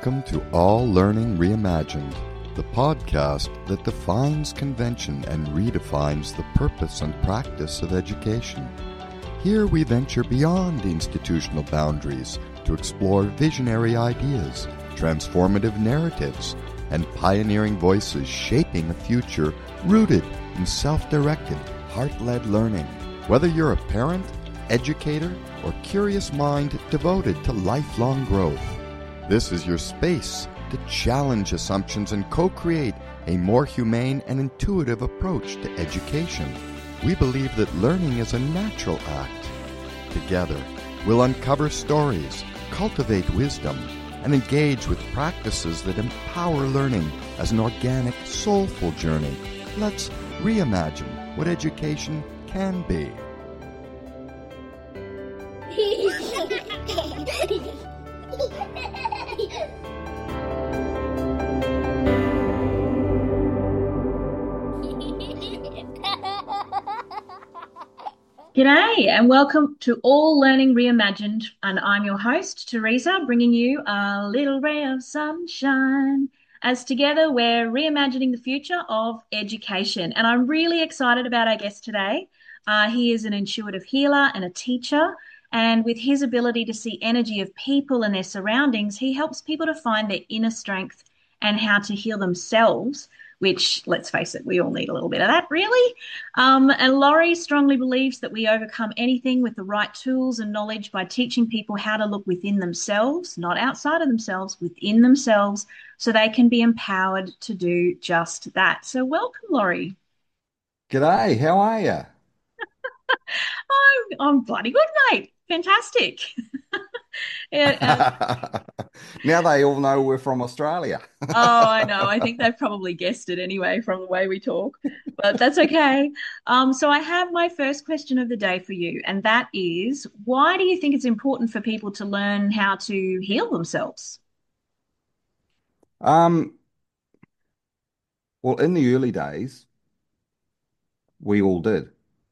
Welcome to All Learning Reimagined, the podcast that defines convention and redefines the purpose and practice of education. Here we venture beyond institutional boundaries to explore visionary ideas, transformative narratives, and pioneering voices shaping a future rooted in self-directed, heart-led learning. Whether you're a parent, educator, or curious mind devoted to lifelong growth, this is your space to challenge assumptions and co-create a more humane and intuitive approach to education. We believe that learning is a natural act. Together, we'll uncover stories, cultivate wisdom, and engage with practices that empower learning as an organic, soulful journey. Let's reimagine what education can be. G'day and welcome to All Learning Reimagined, and I'm your host, Teresa, bringing you a little ray of sunshine as together we're reimagining the future of education. And I'm really excited about our guest today. He is an intuitive healer and a teacher, and with his ability to see energy of people and their surroundings, he helps people to find their inner strength and how to heal themselves, which, let's face it, we all need a little bit of that, really. And Laurie strongly believes that we overcome anything with the right tools and knowledge by teaching people how to look within themselves, not outside of themselves, within themselves, so they can be empowered to do just that. So welcome, Laurie. G'day, how are you? I'm bloody good, mate. Fantastic. Yeah, Now they all know we're from Australia. oh, I know. I think they've probably guessed it anyway from the way we talk, but that's okay. So I have my first question of the day for you, and that is, why do you think it's important for people to learn how to heal themselves? Um, well, in the early days, we all did.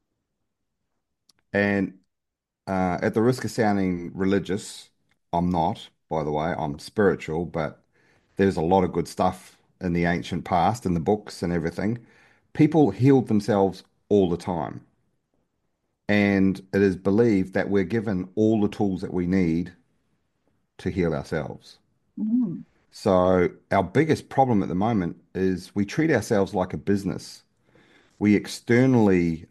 And at the risk of sounding religious, I'm not, by the way, I'm spiritual, but there's a lot of good stuff in the ancient past, in the books and everything. People healed themselves all the time. And it is believed that we're given all the tools that we need to heal ourselves. Mm, So our biggest problem at the moment is we treat ourselves like a business. We externally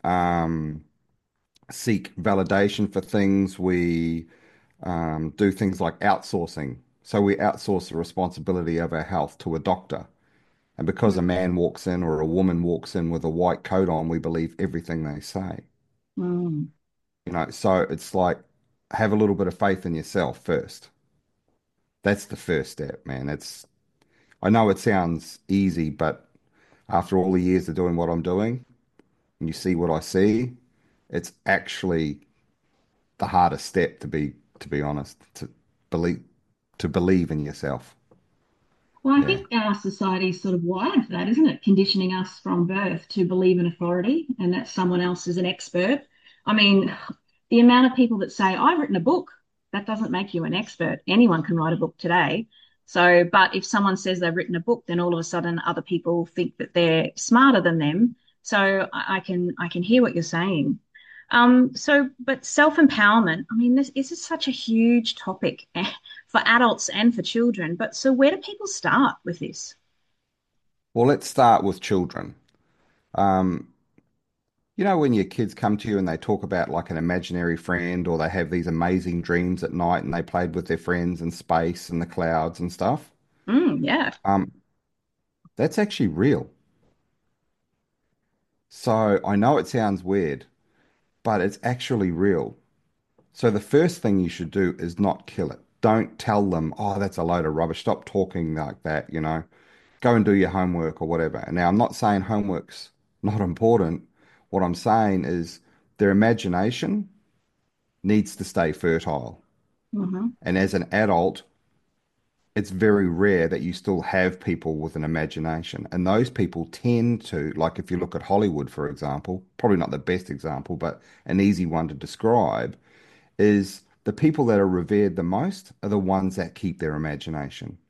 seek validation for things. We do things like outsourcing. So we outsource the responsibility of our health to a doctor. And because a man walks in or a woman walks in with a white coat on, we believe everything they say. mm. So it's like have a little bit of faith in yourself first. That's the first step, man. I know it sounds easy, but after all the years of doing what I'm doing, and you see what I see, it's actually the hardest step to be honest, believe to believe in yourself. Well, I Yeah. think our society is sort of wired for that, isn't it? Conditioning us from birth to believe in authority and that someone else is an expert. I mean, the amount of people that say, I've written a book, that doesn't make you an expert. Anyone can write a book today. So, but if someone says they've written a book, then all of a sudden other people think that they're smarter than them. So I can hear what you're saying. But self-empowerment, I mean, this is such a huge topic for adults and for children. But so where do people start with this? Well, let's start with children. Um, when your kids come to you and they talk about like an imaginary friend, or they have these amazing dreams at night and they played with their friends in space and the clouds and stuff. Yeah. Um, that's actually real. So I know it sounds weird, but it's actually real. So the first thing you should do is not kill it. Don't tell them, oh, that's a load of rubbish. Stop talking like that. Go and do your homework or whatever. Now, I'm not saying homework's not important. What I'm saying is their imagination needs to stay fertile. Hmm. And as an adult, it's very rare that you still have people with an imagination. And those people tend to, like if you look at Hollywood, for example, probably not the best example, but an easy one to describe, is the people that are revered the most are the ones that keep their imagination.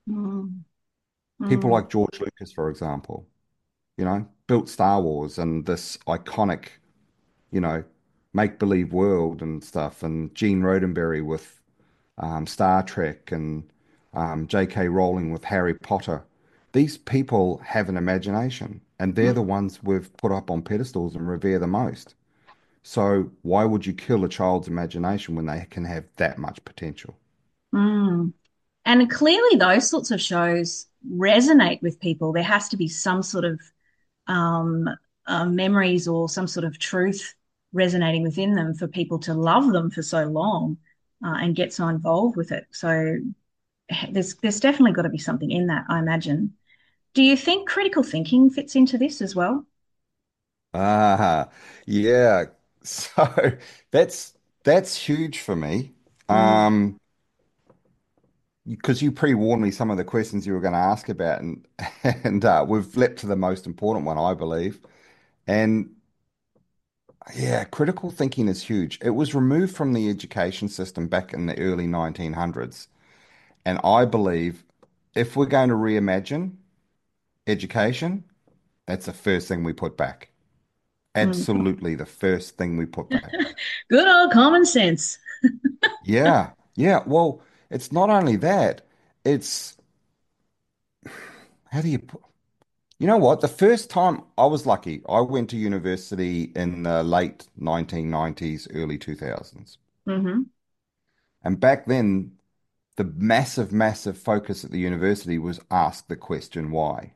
Mm, People mm, like George Lucas, for example, built Star Wars and this iconic, you know, make-believe world and stuff, and Gene Roddenberry with Star Trek and J.K. Rowling with Harry Potter. These people have an imagination, and they're the mm, ones we've put up on pedestals and revere the most. So why would you kill a child's imagination when they can have that much potential? mm. And clearly, those sorts of shows resonate with people. There has to be some sort of um, memories or some sort of truth resonating within them for people to love them for so long and get so involved with it. So there's definitely got to be something in that, I imagine. Do you think critical thinking fits into this as well? Ah, yeah. So that's that's huge for me. Mm, Because you pre-warned me some of the questions you were going to ask about, and we've leapt to the most important one, I believe. And yeah, critical thinking is huge. It was removed from the education system back in the early 1900s, and I believe if we're going to reimagine education, that's the first thing we put back. mm. Absolutely, the first thing we put back. Good old common sense. Yeah, yeah. Well, it's not only that, it's how do you put, you know what? The first time I was lucky, I went to university in the late 1990s, early 2000s. Hmm. And back then, the massive, massive focus at the university was ask the question why.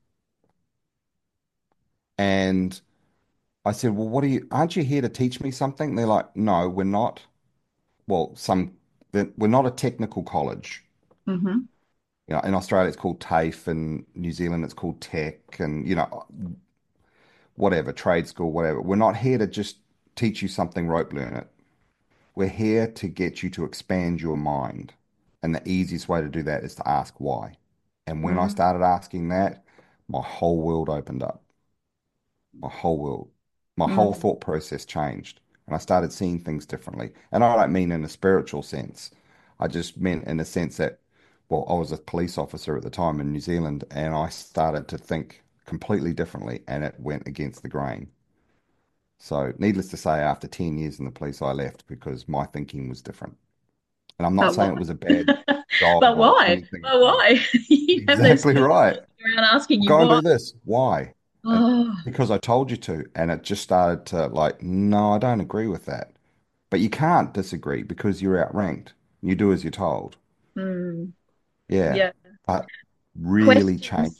And I said, well, aren't you here to teach me something? They're like, no, we're not. Well, we're not a technical college. Hmm. In Australia, it's called TAFE, and New Zealand, it's called Tech, and, whatever, trade school, whatever. We're not here to just teach you something, rope learn it. We're here to get you to expand your mind. And the easiest way to do that is to ask why. And when I Mm, started asking that, my whole world opened up. My whole world, my whole mm, thought process changed. And I started seeing things differently. And I don't mean in a spiritual sense. I just meant in a sense that, well, I was a police officer at the time in New Zealand and I started to think completely differently and it went against the grain. So, needless to say, after 10 years in the police, I left because my thinking was different. And I'm not but saying it what? was a bad job But or why? anything. But why? You have those Exactly people right. around asking you Go and why. do this. Why? Uh, Oh, because I told you to. And it just started to like, no, I don't agree with that. But you can't disagree because you're outranked. You do as you're told. mm, Yeah. yeah. But really changed. Questions.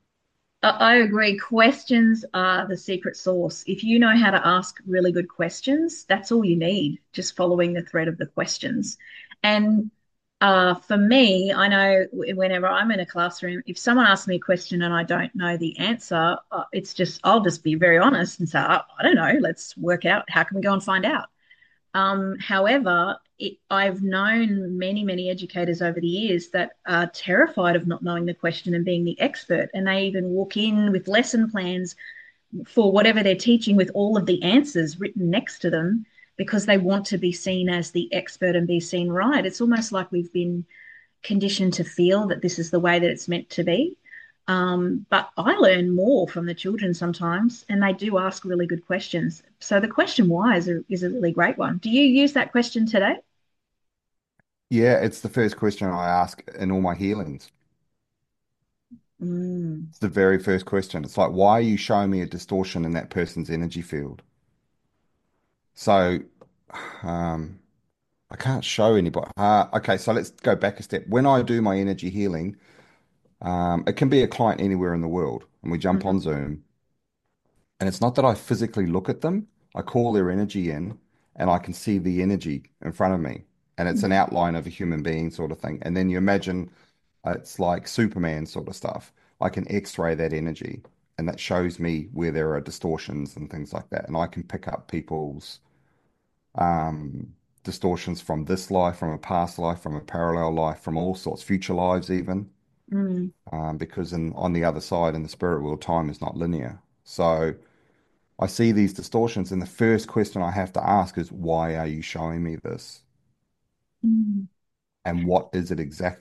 I agree. Questions are the secret sauce. If you know how to ask really good questions, that's all you need, just following the thread of the questions. And for me, I know whenever I'm in a classroom, if someone asks me a question and I don't know the answer, I'll just be very honest and say, I don't know, let's work out how can we go and find out. However, I've known many, many educators over the years that are terrified of not knowing the question and being the expert. And they even walk in with lesson plans for whatever they're teaching with all of the answers written next to them because they want to be seen as the expert and be seen right. It's almost like we've been conditioned to feel that this is the way that it's meant to be. But I learn more from the children sometimes, and they do ask really good questions. So the question why is a really great one. Do you use that question today? Yeah, it's the first question I ask in all my healings. Mm, It's the very first question. It's like, why are you showing me a distortion in that person's energy field? So, um, I can't show anybody. Okay, so let's go back a step. When I do my energy healing, it can be a client anywhere in the world, and we jump mhm, on Zoom. And it's not that I physically look at them, I call their energy in, and I can see the energy in front of me. And it's an mhm, outline of a human being sort of thing. And then you imagine it's like Superman sort of stuff. I can X-ray that energy, and that shows me where there are distortions and things like that. And I can pick up people's um, distortions from this life, from a past life, from a parallel life, from all sorts, future lives even, mm, because on the other side, in the spirit world, time is not linear. So I see these distortions, and the first question I have to ask is, why are you showing me this? mm. And what is it exactly?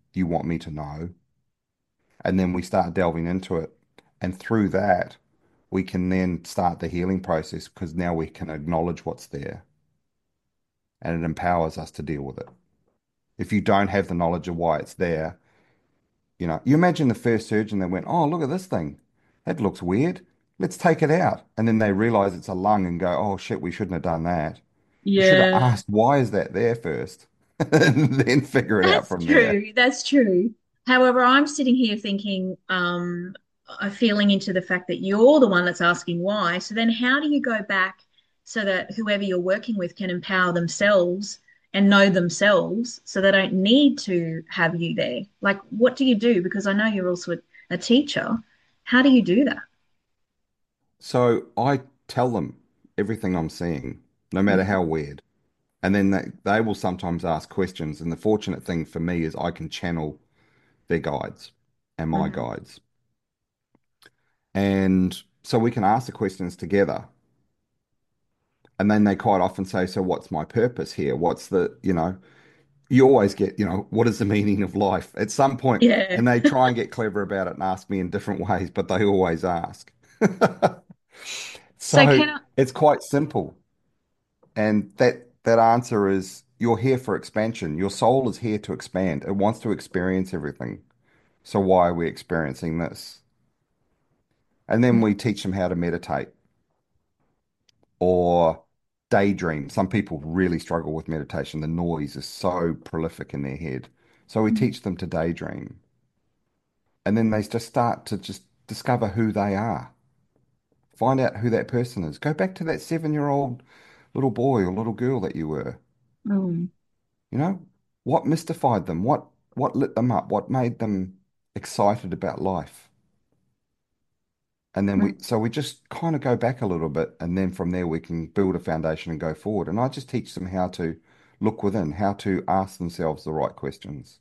you want me to know? And then we start delving into it. And through that, we can then start the healing process because now we can acknowledge what's there and it empowers us to deal with it. If you don't have the knowledge of why it's there, you imagine the first surgeon that went, "Oh, look at this thing. That looks weird. Let's take it out." And then they realize it's a lung and go, "Oh shit, we shouldn't have done that." You should have Yeah. asked, why is that there first? And then figure it out That's from there. true. That's true. However, I'm sitting here thinking, feeling into the fact that you're the one that's asking why. So then how do you go back so that whoever you're working with can empower themselves and know themselves so they don't need to have you there? Like, what do you do? Because I know you're also a teacher. How do you do that? So I tell them everything I'm seeing, no matter Mhm. how weird. And then they will sometimes ask questions. And the fortunate thing for me is I can channel their guides and my Mhm. guides. And so we can ask the questions together. And then they quite often say, "So what's my purpose here? What's you always get, what is the meaning of life at some point?" Yeah. And they try and get clever about it and ask me in different ways, but they always ask. So So can I, it's quite simple. And that answer is you're here for expansion. Your soul is here to expand. It wants to experience everything. So why are we experiencing this? And then we teach them how to meditate or daydream. Some people really struggle with meditation. The noise is so prolific in their head. So we teach them to daydream. And then they just start to just discover who they are. Find out who that person is. Go back to that 7-year-old little boy or little girl that you were. Mm, You know, what mystified them? What lit them up? What made them excited about life? And then mm. we just kind of go back a little bit, and then from there we can build a foundation and go forward. And I just teach them how to look within, how to ask themselves the right questions.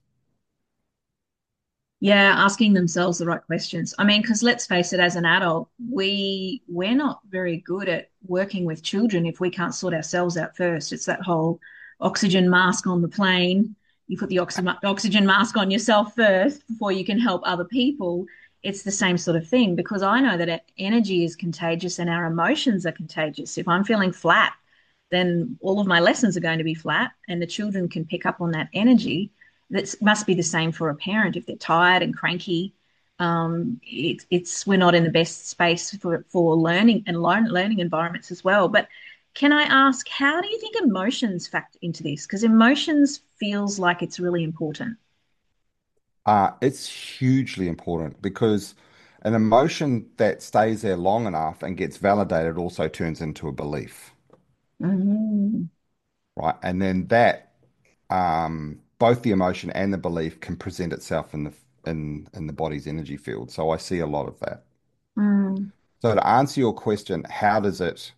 Yeah, asking themselves the right questions. I mean, because let's face it, as an adult, we're not very good at working with children if we can't sort ourselves out first. It's that whole oxygen mask on the plane. You put the oxygen mask on yourself first before you can help other people. It's the same sort of thing because I know that energy is contagious and our emotions are contagious. If I'm feeling flat, then all of my lessons are going to be flat, and the children can pick up on that energy. That must be the same for a parent if they're tired and cranky. It's we're not in the best space for learning and learning environments as well. But can I ask, how do you think emotions factor into this? Because emotions feels like it's really important. It's hugely important because an emotion that stays there long enough and gets validated also turns into a belief, Mm, right? And then that both the emotion and the belief can present itself in the body's energy field. So I see a lot of that. mm, So to answer your question, how does it?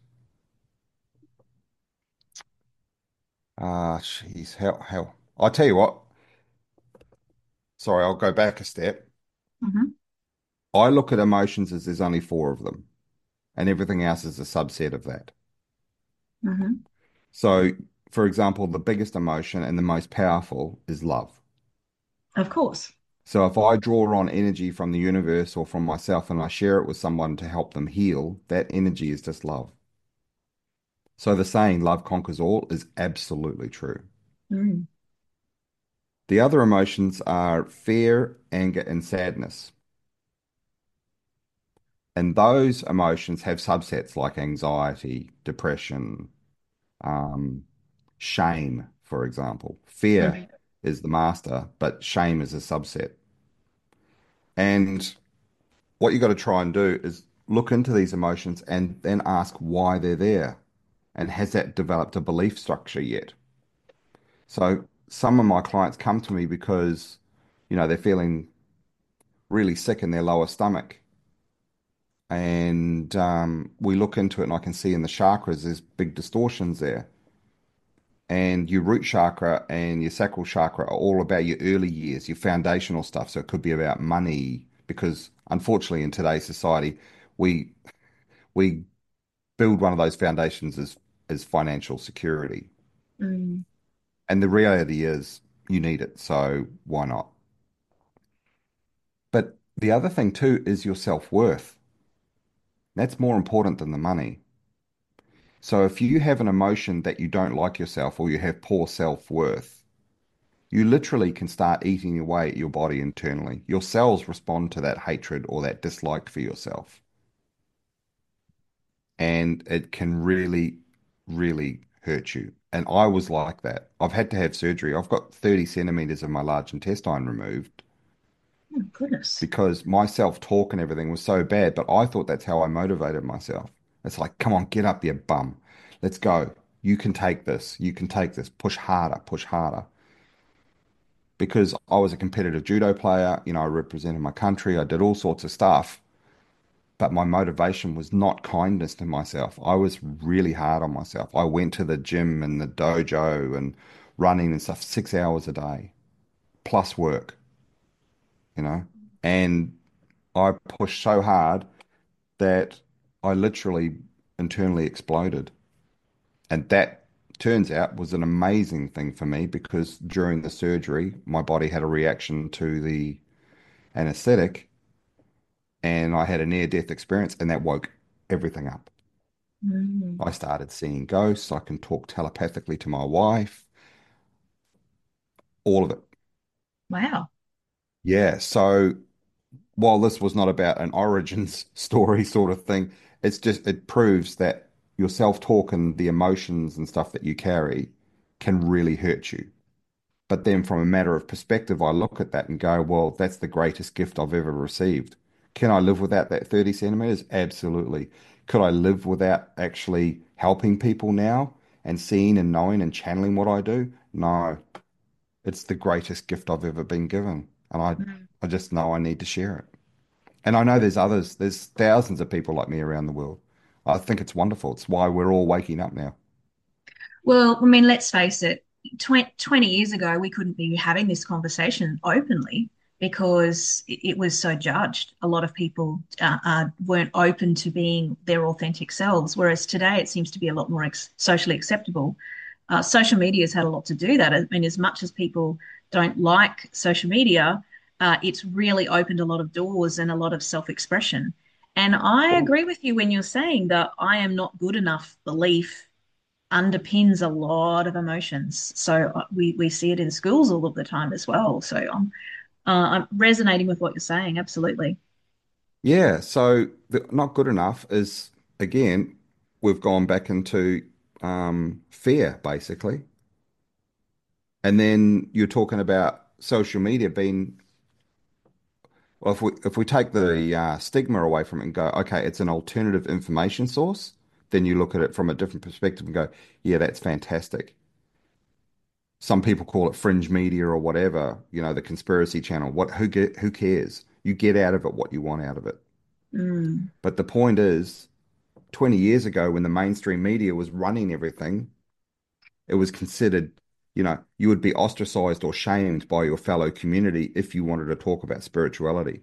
Jeez, how? I'll tell you what. Sorry, I'll go back a step. mhm, I look at emotions as there's only four of them, and everything else is a subset of that. mhm. So, for example, the biggest emotion and the most powerful is love. Of course. So if I draw on energy from the universe or from myself and I share it with someone to help them heal, that energy is just love. So the saying love conquers all is absolutely true. Mm, The other emotions are fear, anger, and sadness. And those emotions have subsets like anxiety, depression, um, shame, for example. Fear mhm, is the master, but shame is a subset. And what you got to try and do is look into these emotions and then ask why they're there. And has that developed a belief structure yet? So some of my clients come to me because, they're feeling really sick in their lower stomach. And we look into it, and I can see in the chakras there's big distortions there. And your root chakra and your sacral chakra are all about your early years, your foundational stuff. So it could be about money, because unfortunately in today's society, we we build one of those foundations as financial security. mm. And the reality is you need it, so why not? But the other thing too is your self-worth. That's more important than the money. So if you have an emotion that you don't like yourself or you have poor self-worth, you literally can start eating away at your body internally. Your cells respond to that hatred or that dislike for yourself. And it can really, really hurt you. And I was like that. I've had to have surgery. I've got 30 centimeters of my large intestine removed Oh, goodness. because my self-talk and everything was so bad, but I thought that's how I motivated myself. It's like, come on, get up, you bum. Let's go. You can take this. You can take this. Push harder, push harder. Because I was a competitive judo player, I represented my country, I did all sorts of stuff, but my motivation was not kindness to myself. I was really hard on myself. I went to the gym and the dojo and running and stuff 6 hours a day, plus work, you know, and I pushed so hard that I literally internally exploded. And that turns out was an amazing thing for me because during the surgery, my body had a reaction to the anesthetic and I had a near-death experience and that woke everything up. Mm. I started seeing ghosts. I can talk telepathically to my wife, all of it. Wow. Yeah. So while this was not about an origins story sort of thing, it proves that your self-talk and the emotions and stuff that you carry can really hurt you. But then from a matter of perspective, I look at that and go, well, that's the greatest gift I've ever received. Can I live without that 30 centimeters? Absolutely. Could I live without actually helping people now and seeing and knowing and channeling what I do? No. It's the greatest gift I've ever been given. And Mm. I just know I need to share it. And I know there's others, there's thousands of people like me around the world. I think it's wonderful. It's why we're all waking up now. Well, I mean, let's face it, 20 years ago, we couldn't be having this conversation openly because it was so judged. A lot of people weren't open to being their authentic selves, whereas today it seems to be a lot more socially acceptable. Social media has had a lot to do that. I mean, as much as people don't like social media, it's really opened a lot of doors and a lot of self-expression. And I Well, agree with you when you're saying that I am not good enough belief underpins a lot of emotions. So we see it in schools all of the time as well. So I'm resonating with what you're saying. Absolutely. yeah, so not good enough is, again, we've gone back into fear, basically. And then you're talking about social media being, well, if we take the stigma away from it and go, okay, it's an alternative information source, then you look at it from a different perspective and go, yeah, that's fantastic. Some people call it fringe media or whatever, the conspiracy channel. Who cares? You get out of it what you want out of it. Mm, But the point is, 20 years ago when the mainstream media was running everything, it was considered, you would be ostracized or shamed by your fellow community if you wanted to talk about spirituality.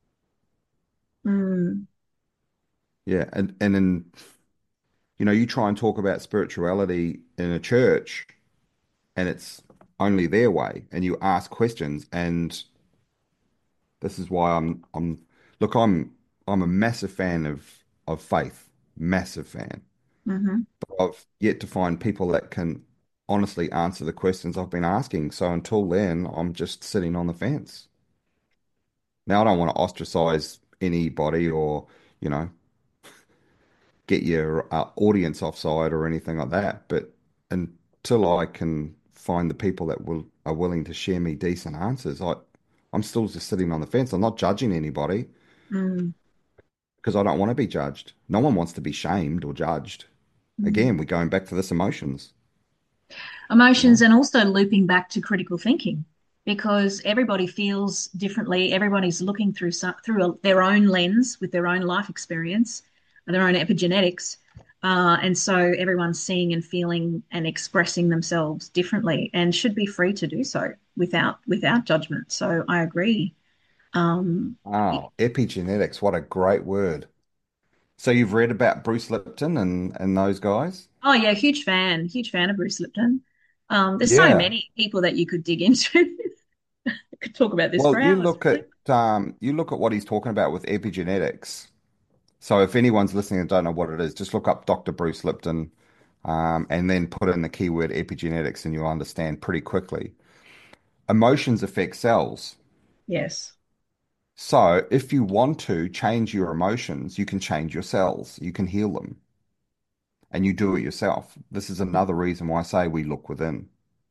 mm, Yeah, and then, you try and talk about spirituality in a church and it's only their way and you ask questions and this is why look, I'm a massive fan of faith, massive fan. hmm I've yet to find people that can honestly answer the questions I've been asking. So until then, I'm just sitting on the fence. Now, I don't want to ostracize anybody or, you know, get your audience offside or anything like that. But until I can find the people that are willing to share me decent answers, I'm still just sitting on the fence. I'm not judging anybody mm, because I don't want to be judged. No one wants to be shamed or judged. mm. Again, we're going back to this emotions, you Emotions know? and also looping back to critical thinking because everybody feels differently. Everybody's looking through their own lens with their own life experience, their own epigenetics. And so everyone's seeing and feeling and expressing themselves differently and should be free to do so without judgment. So I agree. Um, Wow, epigenetics, what a great word. So you've read about Bruce Lipton and those guys? oh yeah, huge fan of Bruce Lipton. There's so Yeah. many people that you could dig into. I could talk about this for Well, you hours, look at really. you look at what he's talking about with epigenetics. So if anyone's listening and don't know what it is, just look up Dr. Bruce Lipton, and then put in the keyword epigenetics, and you'll understand pretty quickly. Emotions affect cells. Yes. So if you want to change your emotions, you can change your cells. You can heal them, and you do it yourself. This is another reason why I say we look within.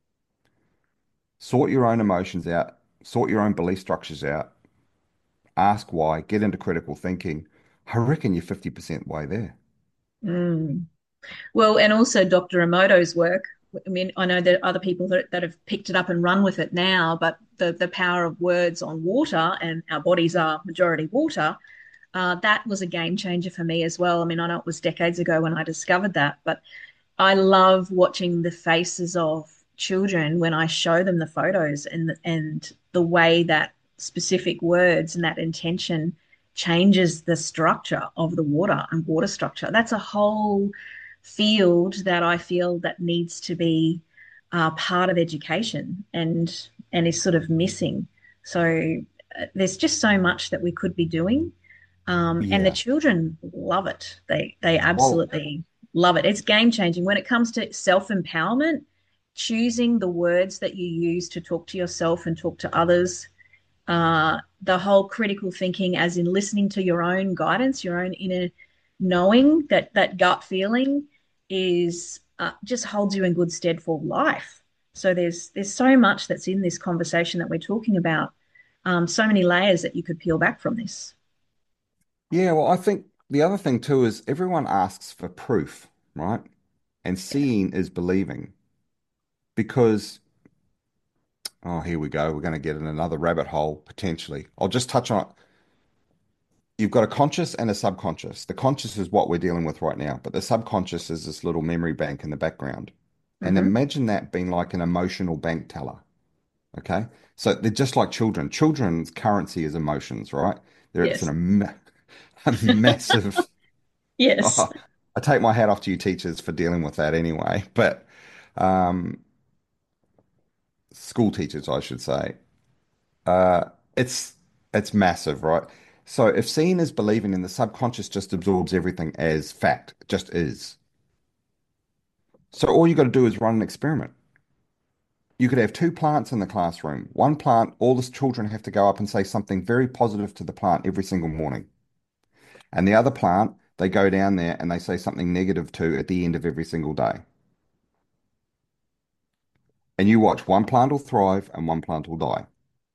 Sort your own emotions out, sort your own belief structures out, ask why, get into critical thinking. I reckon you're 50% way there. Mm. Well, and also Dr. Emoto's work. I mean, I know there are other people that have picked it up and run with it now, but the power of words on water, and our bodies are majority water, that was a game changer for me as well. I mean, I know it was decades ago when I discovered that, but I love watching the faces of children when I show them the photos, and the way that specific words and that intention changes the structure of the water and water structure. That's a whole field that I feel that needs to be part of education, and is sort of missing. So there's just so much that we could be doing, and the Yeah. children love it. They Well, absolutely love it. It's game changing when it comes to self empowerment. Choosing the words that you use to talk to yourself and talk to others, the whole critical thinking, as in listening to your own guidance, your own inner knowing, that gut feeling is just holds you in good stead for life. So there's so much that's in this conversation that we're talking about. So many layers that you could peel back from this. yeah, well, I think the other thing too is everyone asks for proof, right? And seeing is believing. Because, oh, here we go. We're going to get in another rabbit hole potentially. I'll just touch on it. You've got a conscious and a subconscious. The conscious is what we're dealing with right now, but the subconscious is this little memory bank in the background. And Mm-hmm. imagine that being like an emotional bank teller. Okay. So they're just like children. Children's currency is emotions, right? It's Yes. a massive. Yes. Oh, I take my hat off to you teachers for dealing with that anyway. But um, school teachers, I should say. Uh, it's it's massive, right? So if seeing is believing, and the subconscious just absorbs everything as fact, it just is. So all you got to do is run an experiment. You could have two plants in the classroom. One plant, all the children have to go up and say something very positive to the plant every single morning. And the other plant, they go down there and they say something negative to at the end of every single day. And you watch, one plant will thrive and one plant will die.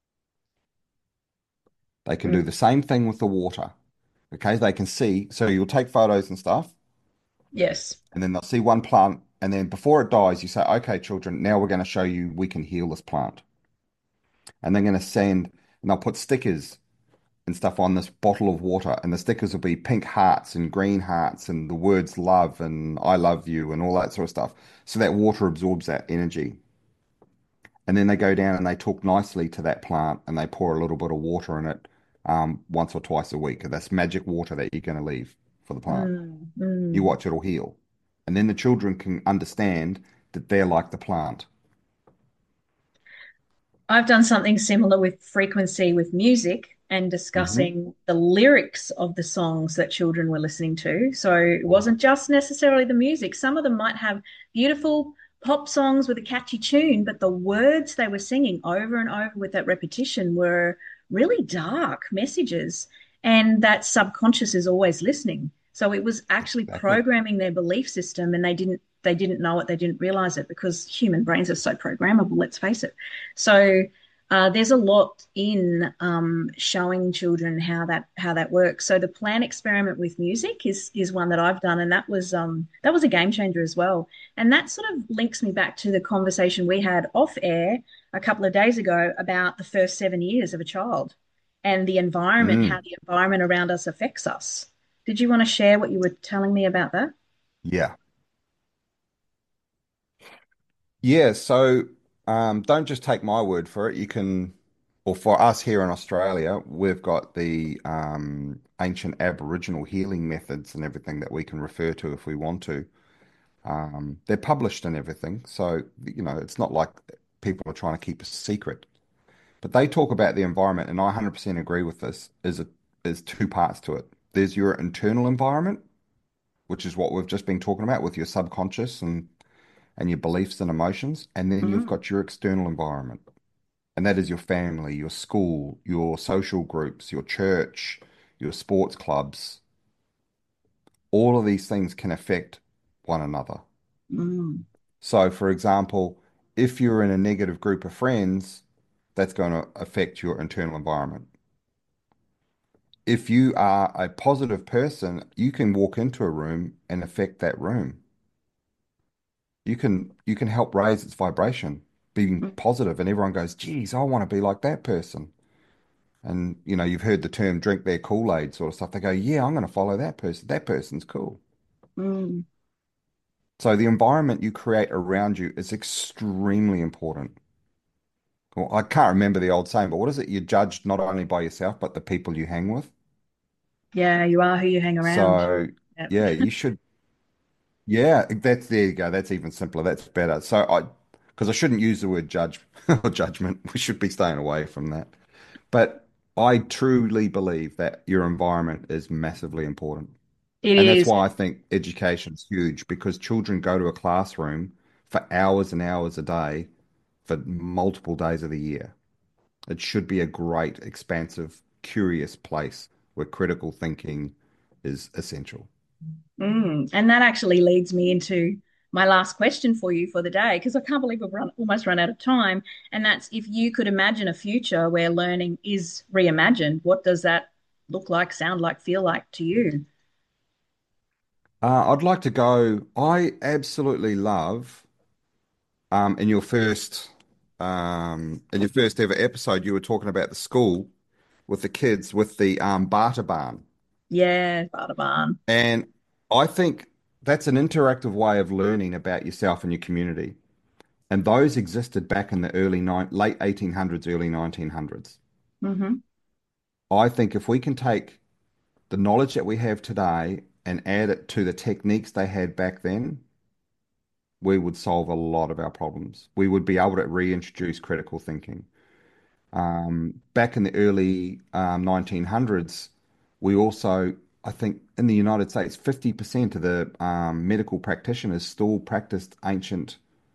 They can do Mm. the same thing with the water. Okay, they can see. So you'll take photos and stuff, Yes. and then they'll see one plant, and then before it dies, you say, "Okay, children, now we're going to show you we can heal this plant." And they're going to send, and they'll put stickers and stuff on this bottle of water, and the stickers will be pink hearts and green hearts and the words love and I love you and all that sort of stuff. So that water absorbs that energy. And then they go down and they talk nicely to that plant and they pour a little bit of water in it once or twice a week. And that's magic water that you're going to leave for the plant. Mm. You Mm. watch, it'll heal. And then the children can understand that they're like the plant. I've done something similar with frequency with music and Hmm. discussing the lyrics of the songs that children were listening to. So it Oh, wasn't just necessarily the music. Some of them might have beautiful pop songs with a catchy tune, but the words they were singing over and over with that repetition were really dark messages. And that subconscious is always listening. So it was actually exactly. programming their belief system, and they didn't know it, they didn't realize it, because human brains are so programmable, let's face it. So there's a lot in showing children how that works. So the plan experiment with music is one that I've done, and that was a game changer as well. And that sort of links me back to the conversation we had off air a couple of days ago about the first 7 years of a child, and the environment, how Mm, the environment around us affects us. Did you want to share what you were telling me about that? yeah. Yeah. So don't just take my word for it. You can, or for us here in Australia, we've got the ancient Aboriginal healing methods and everything that we can refer to if we want to. They're published and everything. So, it's not like people are trying to keep a secret. But they talk about the environment, and I 100% agree with this, is two parts to it. There's your internal environment, which is what we've just been talking about with your subconscious and your beliefs and emotions. And then you've Mm, got your external environment. And that is your family, your school, your social groups, your church, your sports clubs. All of these things can affect one another. mm, So, for example, if you're in a negative group of friends, that's going to affect your internal environment. If you are a positive person, you can walk into a room and affect that room. You can help raise its vibration, being mm. positive, and everyone goes, "Geez, I want to be like that person." And you've heard the term "drink their Kool-Aid" sort of stuff. They go, "Yeah, I'm going to follow that person. That person's cool." Mm. So the environment you create around you is extremely important. Well, I can't remember the old saying, but what is it? You're judged not only by yourself, but the people you hang with. Yeah, you are who you hang around. So Yep. yeah, you should. Yeah, there you go. That's even simpler. That's better. Because I shouldn't use the word judge or judgment. We should be staying away from that. But I truly believe that your environment is massively important. It And that's is. why I think education's huge because children go to a classroom for hours and hours a day for multiple days of the year. It should be a great, expansive, curious place where critical thinking is essential. And that actually leads me into my last question for you for the day, because I can't believe almost run out of time. And that's, if you could imagine a future where learning is reimagined, what does that look like, sound like, feel like to you? I'd like to go. I absolutely love um, in your first in your first ever episode, you were talking about the school with the kids with the Barter Barn. Yeah, Bardavon. And I think that's an interactive way of learning about yourself and your community. And those existed back in the late 1800s, early 1900s. Hmm. I think if we can take the knowledge that we have today and add it to the techniques they had back then, we would solve a lot of our problems. We would be able to reintroduce critical thinking. Back in the early 1900s, we also, I think in the United States, 50% of the medical practitioners still practiced ancient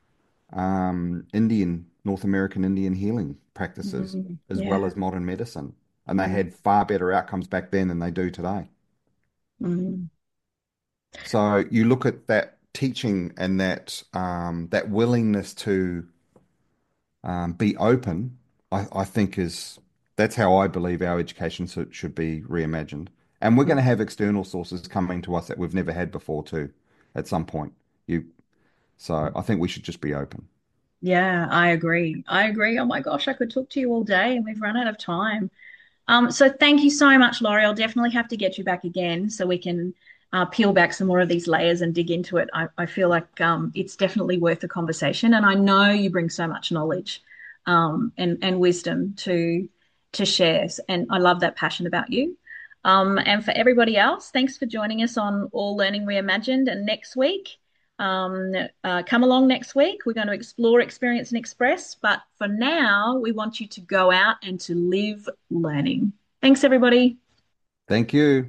North American Indian healing practices as well Yeah. as modern medicine. And they Mm, had far better outcomes back then than they do today. mm, So you look at that teaching and that willingness to be open, I think that's how I believe our education should be reimagined. And we're going to mm. have external sources coming to us that we've never had before too, at some point. You, so I think we should just be open. Yeah, I agree. I agree. Oh my gosh, I could talk to you all day and we've run out of time. So thank you so much, Laurie. I'll definitely have to get you back again so we can peel back some more of these layers and dig into it. I feel like it's definitely worth the conversation, and I know you bring so much knowledge and wisdom to share, and I love that passion about you. And for everybody else, thanks for joining us on All Learning Reimagined. And next week, come along next week. We're going to explore, experience, and express. But for now, we want you to go out and to live learning. Thanks, everybody. Thank you.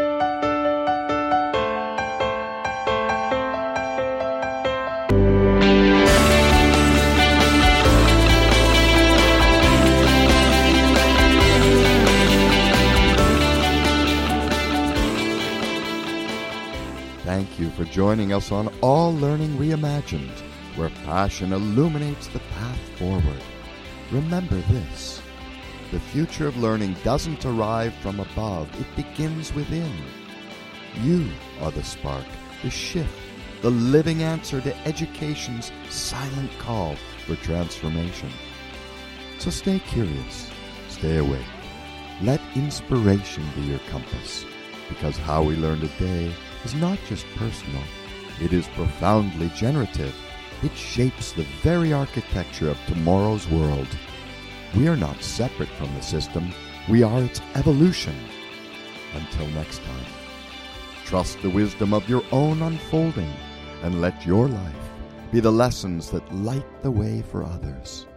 Thank you for joining us on All Learning Reimagined, where passion illuminates the path forward. Remember this: the future of learning doesn't arrive from above, it begins within. You are the spark, the shift, the living answer to education's silent call for transformation. So stay curious, stay awake. Let inspiration be your compass, because how we learn today is not just personal, it is profoundly generative. It shapes the very architecture of tomorrow's world. We are not separate from the system, we are its evolution. Until next time, trust the wisdom of your own unfolding and let your life be the lessons that light the way for others.